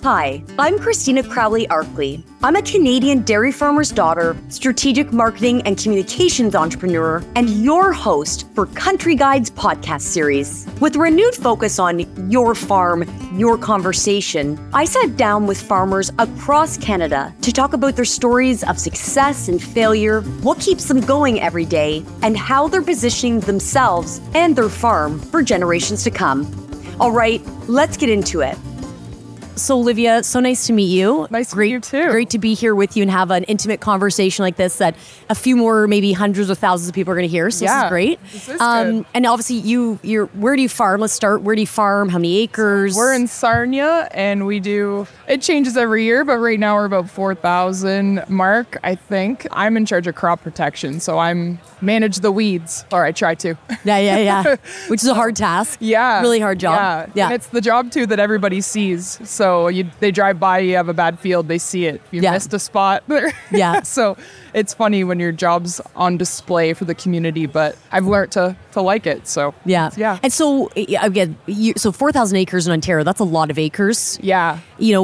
Hi, I'm Christina Crowley-Arkley. I'm a Canadian dairy farmer's daughter, strategic marketing and communications entrepreneur, and your host for Country Guides podcast series. With a renewed focus on your farm, your conversation, I sat down with farmers across Canada to talk about their stories of success and failure, what keeps them going every day, and how they're positioning themselves and their farm for generations to come. All right, let's get into it. So Olivia, so nice to meet you. Nice to meet you too. Great to be here with you and have an intimate conversation like this that a few more, maybe hundreds of thousands of people are going to hear. So this is great. This is good. And obviously you're, where do you farm? Let's start. Where do you farm? How many acres? We're in Sarnia and it changes every year, but right now we're about 4,000 mark, I think. I'm in charge of crop protection, so I manage the weeds, or I try to. Yeah. Which is a hard task. Yeah. Really hard job. Yeah. And it's the job too that everybody sees. So they drive by, you have a bad field, they see it. You missed a spot there. Yeah. So it's funny when your job's on display for the community, but I've learned to like it. So yeah. And so again, so 4,000 acres in Ontario, that's a lot of acres. Yeah.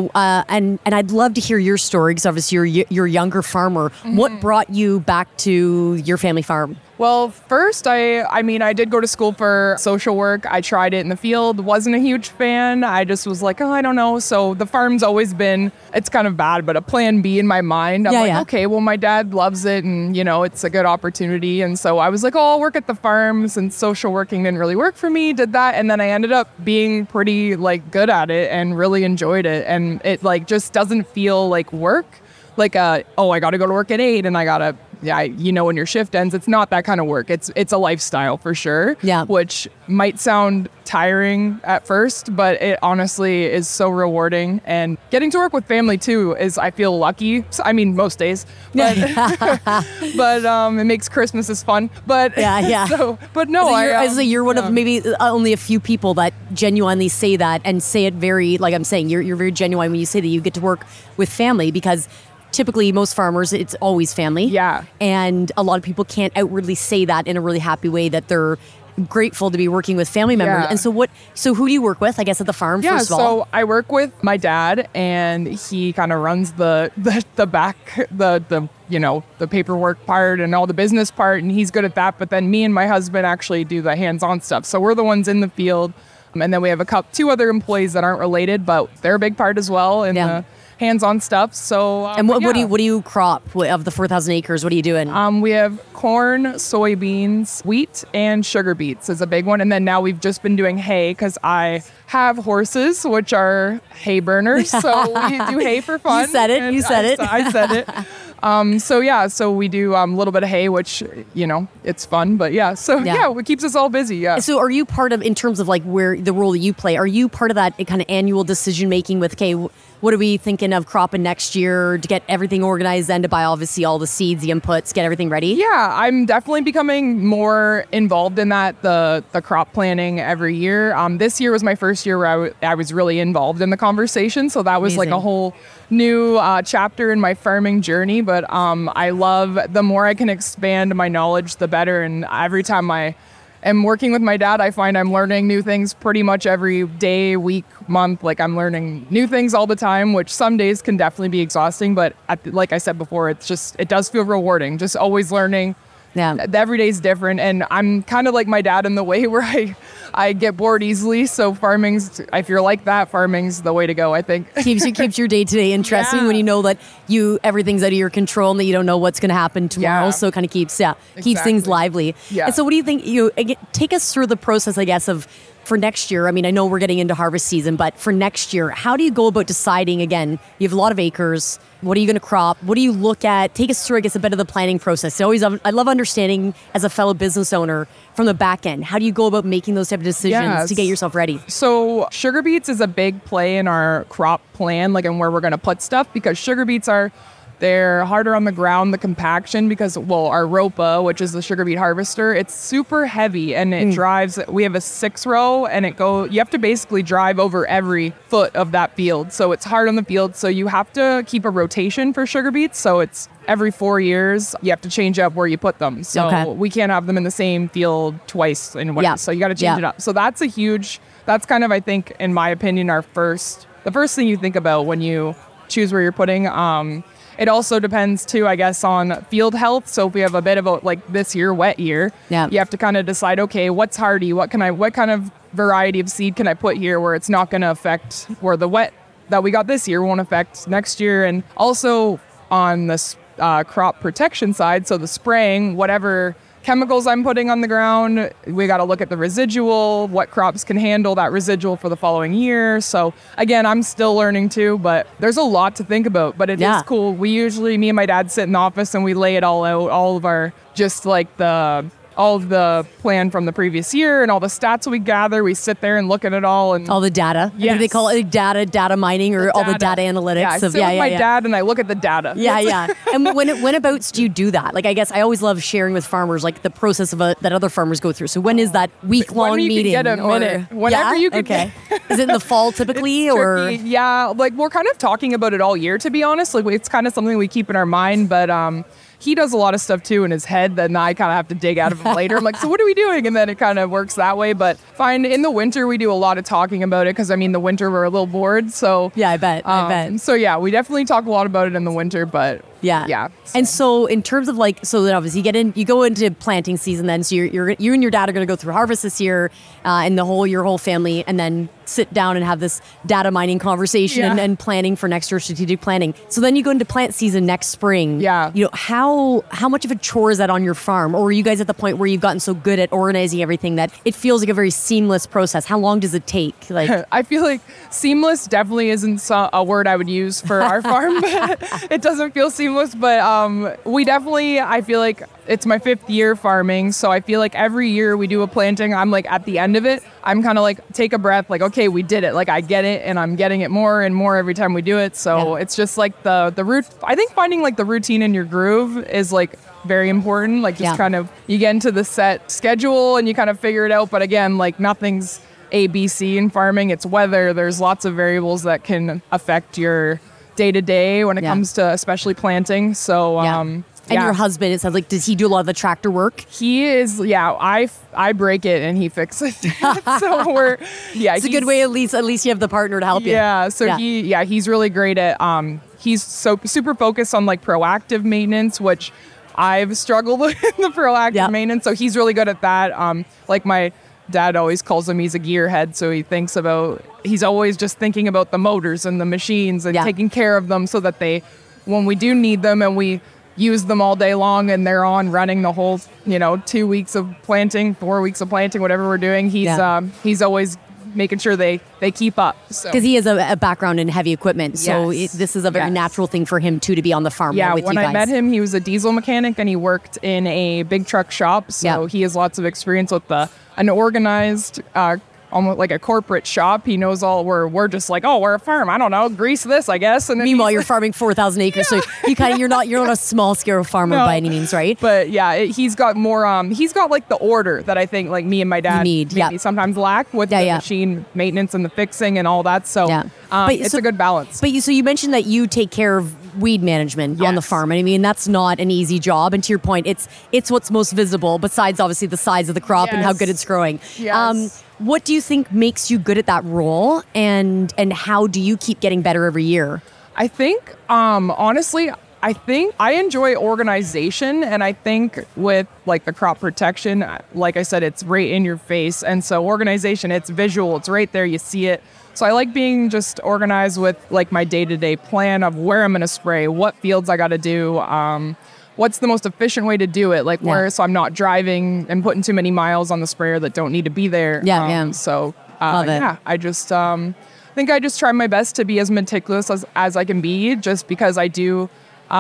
And I'd love to hear your story because obviously you're a younger farmer. Mm-hmm. What brought you back to your family farm? Well, first, I did go to school for social work. I tried it in the field, wasn't a huge fan. I just was like, I don't know. So the farm's always been, it's kind of bad, but a plan B in my mind. I'm okay, well, my dad loves it and, it's a good opportunity. And so I was like, I'll work at the farm since social working didn't really work for me, did that. And then I ended up being pretty good at it and really enjoyed it. And it just doesn't feel like work. I got to go to work at 8 and I got to, when your shift ends, it's not that kind of work. It's a lifestyle for sure, which might sound tiring at first, but it honestly is so rewarding. And getting to work with family too I feel lucky. Most days, but, but it makes Christmas fun. But you're one of maybe only a few people that genuinely say that and say it very, like I'm saying, you're very genuine when you say that you get to work with family because typically, most farmers, it's always family. Yeah. And a lot of people can't outwardly say that in a really happy way that they're grateful to be working with family members. And so who do you work with, I guess, at the farm, first of all? So I work with my dad, and he kind of runs the back, the paperwork part and all the business part, and he's good at that. But then me and my husband actually do the hands-on stuff. So we're the ones in the field. And then we have two other employees that aren't related, but they're a big part as well in the hands-on stuff. So what do you crop of the 4,000 acres? What are you doing? We have corn, soybeans, wheat, and sugar beets is a big one. And then now we've just been doing hay because I have horses, which are hay burners. So we do hay for fun. You said it. I said it. So we do a little bit of hay, which, it's fun. But it keeps us all busy. Yeah. So are you part of, in terms of where the role that you play, are you part of that kind of annual decision-making with, okay, what are we thinking of cropping next year to get everything organized and to buy obviously all the seeds, the inputs, get everything ready? Yeah, I'm definitely becoming more involved in that, the crop planning every year. This year was my first year where I was really involved in the conversation. So that was Amazing. a whole new chapter in my farming journey. But I love, the more I can expand my knowledge, the better. And every time I am working with my dad, I find I'm learning new things pretty much every day, week, month. I'm learning new things all the time, which some days can definitely be exhausting. But like I said before, it does feel rewarding, just always learning. Yeah. Every day is different. And I'm kind of like my dad in the way where I get bored easily. So if you're like that, farming's the way to go, I think. Keeps your day-to-day interesting when you know that everything's out of your control and that you don't know what's going to happen tomorrow. Yeah. So it kind of keeps things lively. Yeah. And so what do you think, take us through the process, I guess, of for next year. I know we're getting into harvest season, but for next year, how do you go about deciding, again, you have a lot of acres, what are you going to crop? What do you look at? Take us through, I guess, a bit of the planning process. I love understanding as a fellow business owner from the back end. How do you go about making those type of decisions to get yourself ready? So sugar beets is a big play in our crop plan, and where we're going to put stuff, because sugar beets they're harder on the ground, the compaction, because, our Ropa, which is the sugar beet harvester, it's super heavy and it drives, we have a 6-row and you have to basically drive over every foot of that field. So it's hard on the field. So you have to keep a rotation for sugar beets. So it's every 4 years, you have to change up where you put them. So we can't have them in the same field twice in one. So you got to change it up. So that's kind of, I think, in my opinion, our first the first thing you think about when you choose where you're putting. It also depends too, I guess, on field health. So if we have a bit of a, like this year, wet year, you have to kind of decide, okay, what's hardy? What kind of variety of seed can I put here where it's not going to affect, where the wet that we got this year won't affect next year. And also on this crop protection side, so the spraying, whatever chemicals I'm putting on the ground, we got to look at the residual, what crops can handle that residual for the following year. So again, I'm still learning too, but there's a lot to think about, but it is cool. We usually, me and my dad sit in the office and we lay it all out, all of our, just like all of the plan from the previous year and all the stats we gather. We sit there and look at it all and all the data. Yes. I think they call it data mining or all the data analytics. Yeah, I sit with my dad and I look at the data. Yeah. And whenabouts do you do that? Like, I guess I always love sharing with farmers like the process of that other farmers go through. So when is that week-long meeting? When you can get a minute. Whenever you can. Okay. Is it in the fall typically or? Yeah, like we're kind of talking about it all year, to be honest. Like it's kind of something we keep in our mind, but he does a lot of stuff too in his head that I kind of have to dig out of him later. I'm like, so what are we doing? And then it kind of works that way. But fine, in the winter, we do a lot of talking about it because, the winter, we're a little bored. So yeah, I bet. So yeah, we definitely talk a lot about it in the winter, but yeah. And so in terms of so then obviously you go into planting season then. So you and your dad are going to go through harvest this year and your whole family, and then sit down and have this data mining conversation and planning for next year, strategic planning. So then you go into plant season next spring. Yeah. How much of a chore is that on your farm? Or are you guys at the point where you've gotten so good at organizing everything that it feels like a very seamless process? How long does it take? Like, I feel like seamless definitely isn't a word I would use for our farm. It doesn't feel seamless, but we definitely, I feel like it's my 5th year farming. So I feel like every year we do a planting, I'm like at the end of it, I'm kind of like, take a breath, like, okay, we did it. Like I get it and I'm getting it more and more every time we do it. So it's just like the root. I think finding like the routine in your groove is like very important. Like just kind of, you get into the set schedule and you kind of figure it out. But again, like nothing's ABC in farming. It's weather. There's lots of variables that can affect your day-to-day when it comes to especially planting. So, and your husband, it sounds like, does he do a lot of the tractor work? He is, I break it and he fixes it. So it's a good way, at least you have the partner to help you. Yeah, so he's really great at, he's so super focused on like proactive maintenance, which I've struggled with the proactive maintenance. So he's really good at that. Like my dad always calls him, he's a gearhead. So he's always just thinking about the motors and the machines and taking care of them so that when we do need them and we use them all day long and they're on running the whole, 2 weeks of planting, 4 weeks of planting, whatever we're doing, he's always making sure they keep up. Because he has a background in heavy equipment, so this is a very natural thing for him too, to be on the farm with you guys. Yeah, when I met him, he was a diesel mechanic and he worked in a big truck shop, so he has lots of experience with an organized almost like a corporate shop. He knows all. We're just like, oh, we're a farm. I don't know, grease this, I guess. And then meanwhile, you're farming 4,000 acres, so you're not a small scale farmer by any means, right? But he's got more. He's got like the order that I think like me and my dad maybe sometimes lack with the machine maintenance and the fixing and all that. So it's a good balance. But you mentioned that you take care of weed management on the farm. And I mean, that's not an easy job. And to your point, it's what's most visible besides obviously the size of the crop and how good it's growing. Yes. What do you think makes you good at that role, and how do you keep getting better every year? I think, honestly, I enjoy organization, and I think with like the crop protection, like I said, it's right in your face. And so organization, it's visual, it's right there, you see it. So I like being just organized with like my day-to-day plan of where I'm going to spray, what fields I got to do, what's the most efficient way to do it, like so I'm not driving and putting too many miles on the sprayer that don't need to be there. So I just think I just try my best to be as meticulous as I can be, just because I do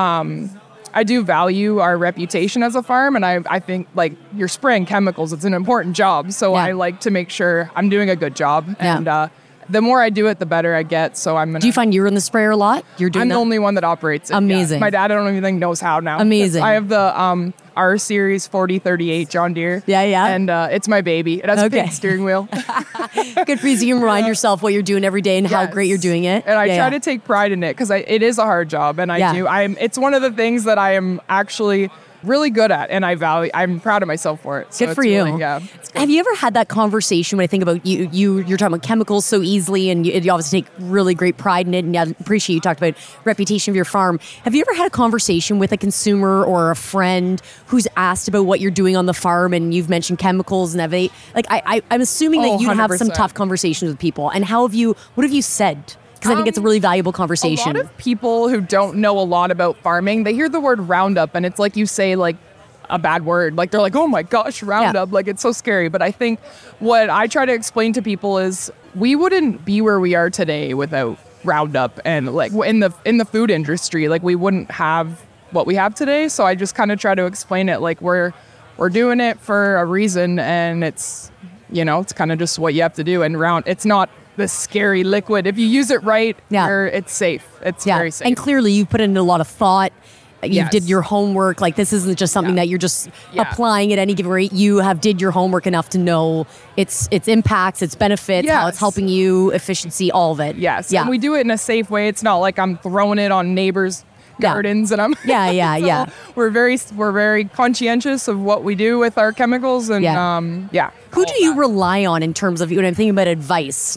value our reputation as a farm, and I think like you're spraying chemicals, it's an important job, so I like to make sure I'm doing a good job, and the more I do it, the better I get. So Do you find you're in the sprayer a lot? I'm the only one that operates it. Amazing. Yeah. My dad, I don't even think knows how now. Amazing. I have the R Series 4038 John Deere. And it's my baby. It has a big steering wheel. Good for you. So you can remind yourself what you're doing every day and how great you're doing it. And I try to take pride in it because it is a hard job, and it's one of the things that I am actually really good at, and I'm proud of myself for it. So Good for you. Really, yeah. Have you ever had that conversation when I think about you're talking about chemicals so easily, and you obviously take really great pride in it, and I appreciate you talked about reputation of your farm. Have you ever had a conversation with a consumer or a friend who's asked about what you're doing on the farm, and you've mentioned chemicals and everything? Like I'm assuming that you have some 100%. tough conversations with people, and what have you said? Because I think it's a really valuable conversation. A lot of people who don't know a lot about farming, they hear the word Roundup, and it's like you say like a bad word. Like they're like, oh my gosh, Roundup. Like it's so scary. But I think what I try to explain to people is we wouldn't be where we are today without Roundup, and like in the food industry, like we wouldn't have what we have today. So I just kind of try to explain it like we're doing it for a reason, and it's, you know, it's kind of just what you have to do. And it's not this scary liquid. If you use it right, it's safe. It's very safe. And clearly you've put in a lot of thought. You Yes. did your homework. Like this isn't just something that you're just applying at any given rate. You did your homework enough to know its impacts, its benefits, how it's Yes. helping you, efficiency, all of it. Yes. Yeah. And we do it in a safe way. It's not like I'm throwing it on neighbors' gardens and I'm Yeah. We're very conscientious of what we do with our chemicals, and Who do you rely on in terms of, when I'm thinking about advice?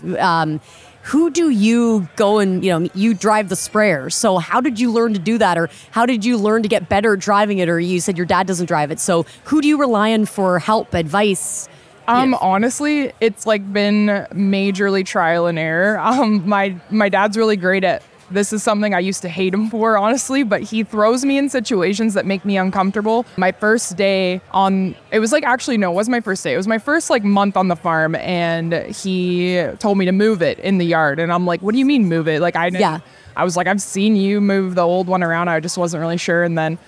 Who do you go and, you drive the sprayer. So how did you learn to do that? Or how did you learn to get better at driving it? Or you said your dad doesn't drive it. So who do you rely on for help, advice? Honestly, it's like been majorly trial and error. My dad's really great at, this is something I used to hate him for, honestly, but he throws me in situations that make me uncomfortable. My first day it was my first day. It was my first like month on the farm, and he told me to move it in the yard. And I'm like, what do you mean move it? Like I was like, I've seen you move the old one around. I just wasn't really sure. And then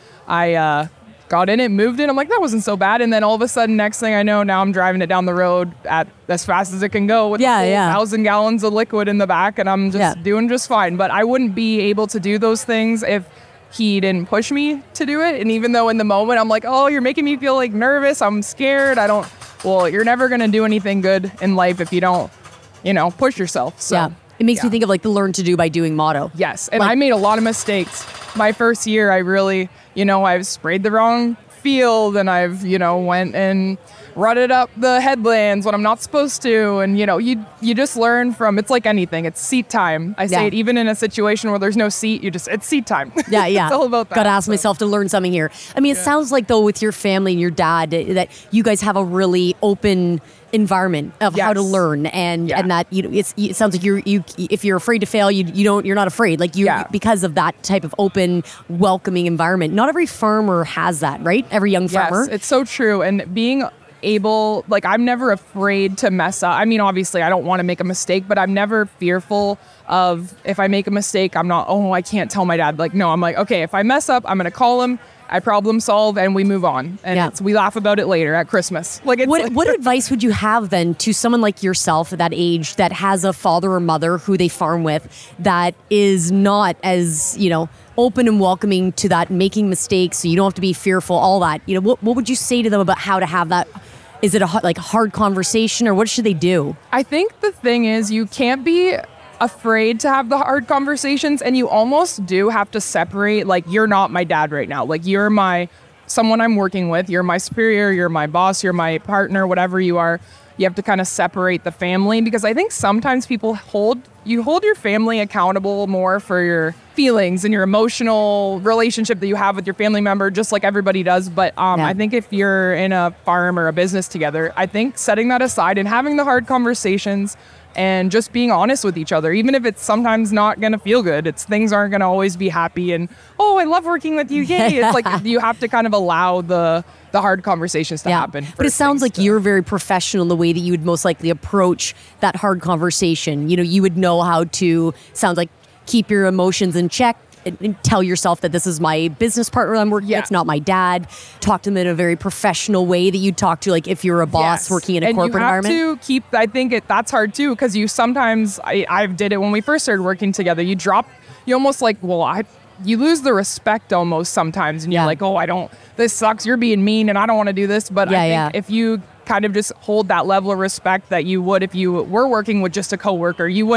I got in it, moved it. I'm like, that wasn't so bad. And then all of a sudden, next thing I know, now I'm driving it down the road at as fast as it can go with 1,000 gallons of liquid in the back, and I'm just doing just fine. But I wouldn't be able to do those things if he didn't push me to do it. And even though in the moment I'm like, oh, you're making me feel like nervous, I'm scared, you're never going to do anything good in life if you don't, push yourself. So it makes me think of like the learn to do by doing motto. Yes. And I made a lot of mistakes. My first year, I really, I've sprayed the wrong field, and I've, went and rutted up the headlands when I'm not supposed to. And, you just learn from, it's like anything. It's seat time. I say it even in a situation where there's no seat, it's seat time. Yeah. It's all about that. Got to ask myself to learn something here. I mean, it sounds like though with your family and your dad that you guys have a really open environment of how to learn, and that it sounds like you if you're afraid to fail, you're not afraid, like because of that type of open, welcoming environment. Not every farmer has that, right? Every young farmer. Yes, it's so true. And being able, like, I'm never afraid to mess up. I mean, obviously I don't want to make a mistake, but I'm never fearful of, if I make a mistake, I'm not, I can't tell my dad. Like, no, I'm like, okay, if I mess up, I'm going to call him, I problem solve, and we move on. And we laugh about it later at Christmas. Like, what advice would you have then to someone like yourself at that age that has a father or mother who they farm with that is not as, open and welcoming to that, making mistakes, so you don't have to be fearful, all that? What would you say to them about how to have that? Is it a hard conversation, or what should they do? I think the thing is, you can't be afraid to have the hard conversations, and you almost do have to separate, like, you're not my dad right now. Like, you're someone I'm working with, you're my superior, you're my boss, you're my partner, whatever you are. You have to kind of separate the family, because I think sometimes people hold your family accountable more for your feelings and your emotional relationship that you have with your family member, just like everybody does. But I think if you're in a farm or a business together, I think setting that aside and having the hard conversations and just being honest with each other, even if it's sometimes not going to feel good, things aren't going to always be happy and, oh, I love working with you. Yay. It's like you have to kind of allow the hard conversations to happen. But it sounds like you're very professional in the way that you would most likely approach that hard conversation. You would know how to, sounds like, keep your emotions in check and tell yourself that this is my business partner I'm working with, it's not my dad. Talk to them in a very professional way that you'd talk to, like, if you're a boss working in a corporate environment. You have to keep, I think that's hard too, because you sometimes, I did it when we first started working together, you almost like, you lose the respect almost sometimes, and you're like, this sucks, you're being mean, and I don't want to do this. But I think if you kind of just hold that level of respect that you would if you were working with just a coworker, you wouldn't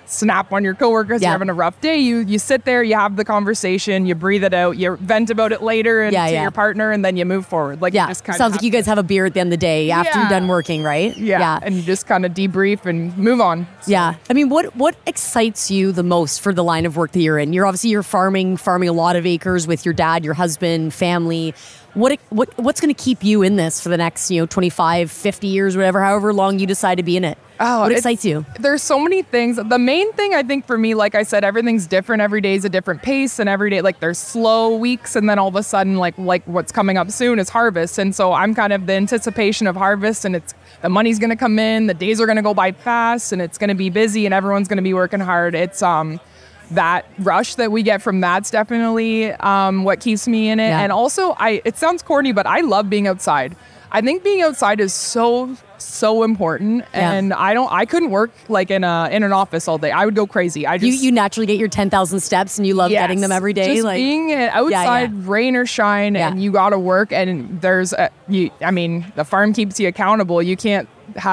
snap on your coworkers. Yeah. You're having a rough day. You sit there, you have the conversation, you breathe it out, you vent about it later to your partner, and then you move forward. Like, Yeah. you just kind Sounds like you guys have a beer at the end of the day after you're done working, right? Yeah. And you just kind of debrief and move on. So. Yeah. I mean, what excites you the most for the line of work that you're in? You're farming a lot of acres with your dad, your husband, family. What's going to keep you in this for the next, 25, 50 years, whatever, however long you decide to be in it? What excites you? There's so many things. The main thing, I think, for me, like I said, everything's different. Every day is a different pace, and every day, like, there's slow weeks, and then all of a sudden, like what's coming up soon is harvest. And so I'm kind of the anticipation of harvest, and the money's going to come in, the days are going to go by fast, and it's going to be busy, and everyone's going to be working hard. It's that rush that we get from that's definitely what keeps me in it. Yeah. And also, it sounds corny, but I love being outside. I think being outside is so important, and I couldn't work like in an office all day. I would go crazy. You naturally get your 10,000 steps, and you love getting them every day. Just being outside, rain or shine, and you got to work. And the farm keeps you accountable. You can't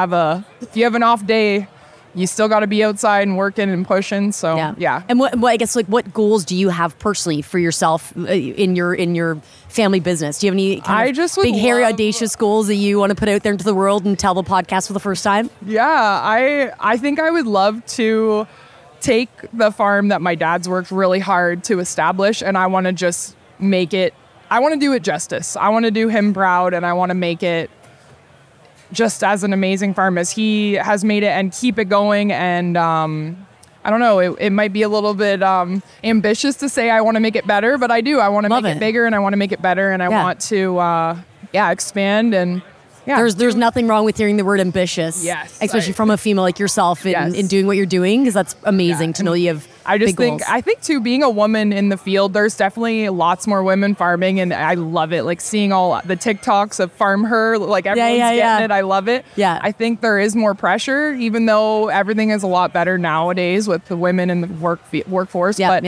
if you have an off day, you still got to be outside and working and pushing. So yeah. And what goals do you have personally for yourself in your family business? Do you have any big, hairy, audacious goals that you want to put out there into the world and tell the podcast for the first time? Yeah, I think I would love to take the farm that my dad's worked really hard to establish, and I want to just make it. I want to do it justice. I want to do him proud, and I want to make it just as an amazing farm as he has made it, and keep it going. And I don't know, it might be a little bit ambitious to say I want to make it better, but I do. I want to make it bigger, and I want to make it better, and I want to expand. And there's nothing wrong with hearing the word ambitious. Yes, especially from a female like yourself in doing what you're doing, because that's amazing to know you have big goals. I think too, being a woman in the field, there's definitely lots more women farming, and I love it. Like, seeing all the TikToks of Farm Her, like, everyone's getting it. I love it. Yeah. I think there is more pressure, even though everything is a lot better nowadays with the women in the workforce. My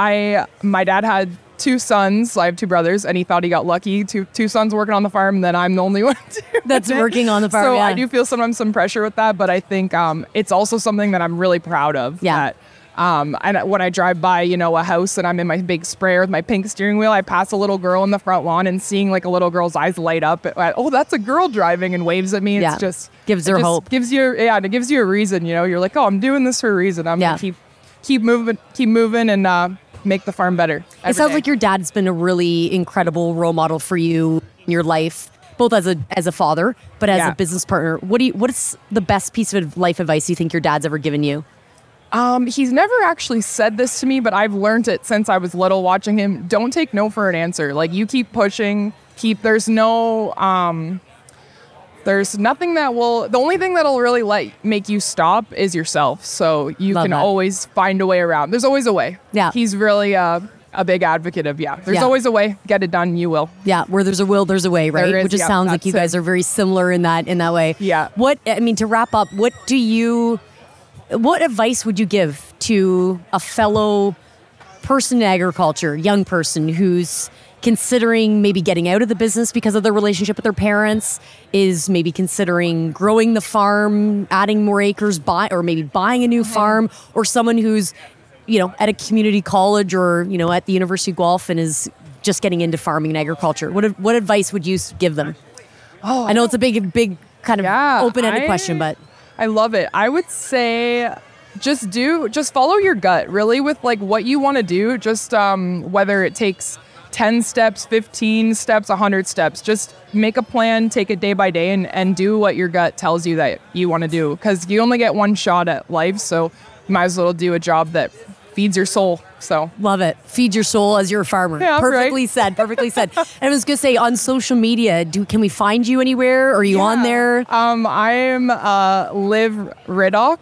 dad had 2 sons. I have 2 brothers, and he thought he got lucky. Two sons working on the farm, and then I'm the only one that's working on the farm. So I do feel sometimes some pressure with that, but I think it's also something that I'm really proud of. Yeah. And when I drive by, a house, and I'm in my big sprayer with my pink steering wheel, I pass a little girl in the front lawn, and seeing like a little girl's eyes light up. Oh, that's a girl driving, and waves at me. It's just gives her hope. It gives you a reason. You're like, oh, I'm doing this for a reason. I'm gonna keep moving, and make the farm better. It sounds like your dad's been a really incredible role model for you in your life, both as a father, but as a business partner. What is the best piece of life advice you think your dad's ever given you? He's never actually said this to me, but I've learned it since I was little watching him. Don't take no for an answer. Like, you keep pushing, there's nothing the only thing that'll really make you stop is yourself. So you can always find a way around. There's always a way. Yeah. He's really a big advocate of, there's always a way. Get it done, you will. Yeah, where there's a will, there's a way, right? Which just sounds like you guys are very similar in that way. Yeah. To wrap up, what advice would you give to a fellow person in agriculture, young person who's considering maybe getting out of the business because of their relationship with their parents, is maybe considering growing the farm, adding more acres, or maybe buying a new farm, or someone who's, at a community college or, at the University of Guelph and is just getting into farming and agriculture? What advice would you give them? Oh, I know it's a big kind of open-ended question, but I love it. I would say just follow your gut, really, with like what you want to do. Just whether it takes 10 steps, 15 steps, 100 steps, just make a plan, take it day by day, and do what your gut tells you that you want to do, because you only get one shot at life. So you might as well do a job that feeds your soul. So love it. Feed your soul as you're a farmer. Yeah, perfectly said. Perfectly said. And I was gonna say, on social media, can we find you anywhere? Are you on there? I'm Liv Riddoch,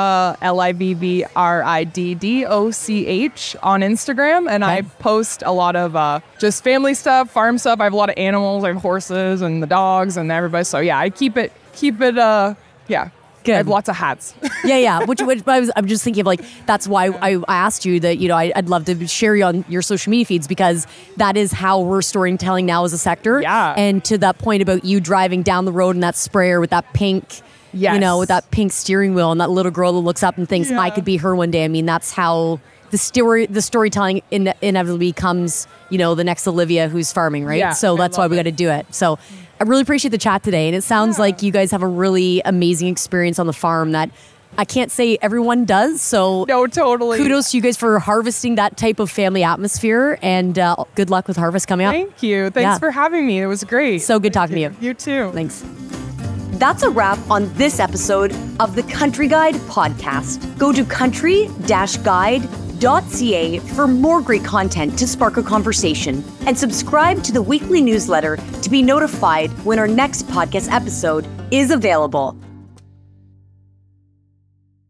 LIVVRIDDOCH on Instagram, and I post a lot of just family stuff, farm stuff. I have a lot of animals. I have horses and the dogs and everybody. So I keep it. Good. I have lots of hats. Yeah. Which I'm just thinking of, that's why I asked you that, I'd love to share you on your social media feeds, because that is how we're storytelling now as a sector. Yeah. And to that point about you driving down the road in that sprayer with that pink Yes. You know, with that pink steering wheel and that little girl that looks up and thinks, I could be her one day. I mean, that's how the storytelling inevitably becomes, you know, the next Olivia who's farming, right? Yeah, So that's why we got to do it. So I really appreciate the chat today. And it sounds like you guys have a really amazing experience on the farm that I can't say everyone does. So No, totally. kudos to you guys for harvesting that type of family atmosphere, and good luck with harvest coming up. Thank you. Thanks for having me. It was great. So good talking to you. You too. Thanks. That's a wrap on this episode of the Country Guide podcast. Go to country-guide.ca for more great content to spark a conversation, and subscribe to the weekly newsletter to be notified when our next podcast episode is available.